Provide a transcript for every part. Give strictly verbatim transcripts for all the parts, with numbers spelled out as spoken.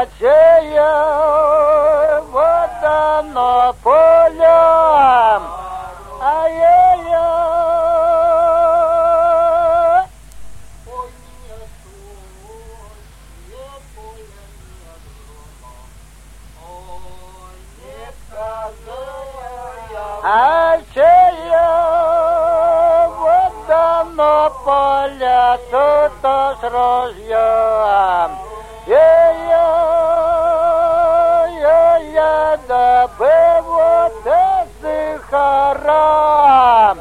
чая вода на полям, ай-яй-яй. А чая вода на поля, тут с ружьем. Я-я-я-я, да бы вот это харам.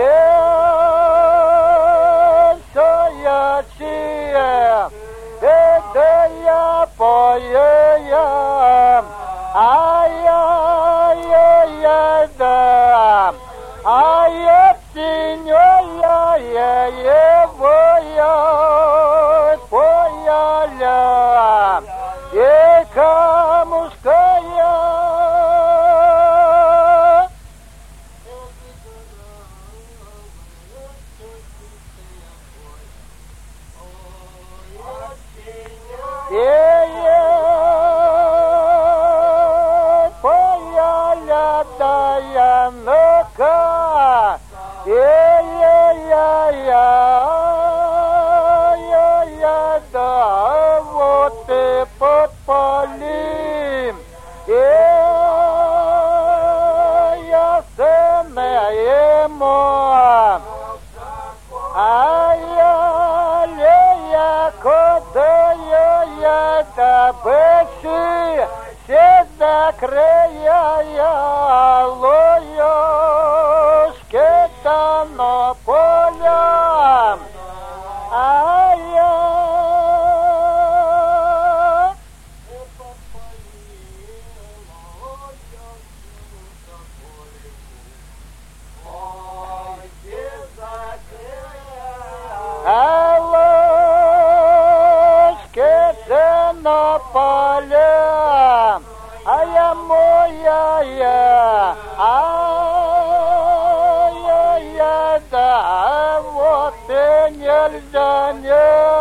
Я-я-я, это я поем. Ай-яй-яй, да, ай-яй, синья-я-я, боя, поя-ля, и камушкая. Ну-ка, я-я-я-я, да, вот и подпалим, я ему, а-я-я, куда я, да, бычи, все закрыя, лоёшки-то на полям, ай-я. А ложки-то на полям, а я моя, я, а я, я, да, вот и нельзя, не.